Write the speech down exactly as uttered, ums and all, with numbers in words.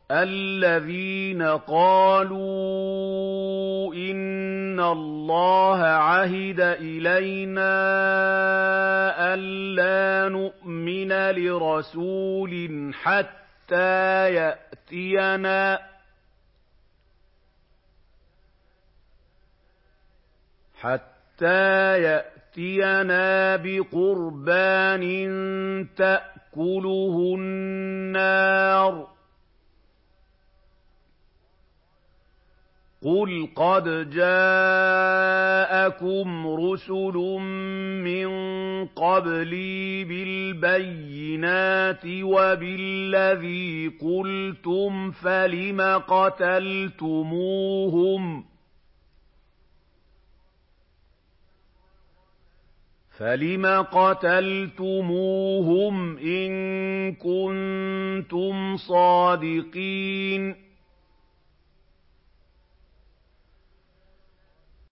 الَّذِينَ قَالُوا إِنَّ اللَّهَ عَهِدَ إِلَيْنَا أَلَّا نُؤْمِنَ لِرَسُولٍ حَتَّىٰ يَأْتِيَنَا حَتَّىٰ يَأْتِيَنَا بِقُرْبَانٍ تَأْكُلُهُ النَّارُ ۗ قُلْ قَدْ جَاءَكُمْ رُسُلٌ مِّن قَبْلِي بِالْبَيِّنَاتِ وَبِالَّذِي قُلْتُمْ فَلِمَ قَتَلْتُمُوهُمْ فَلِمَ قَتَلْتُمُوهُمْ إِن كُنتُمْ صَادِقِينَ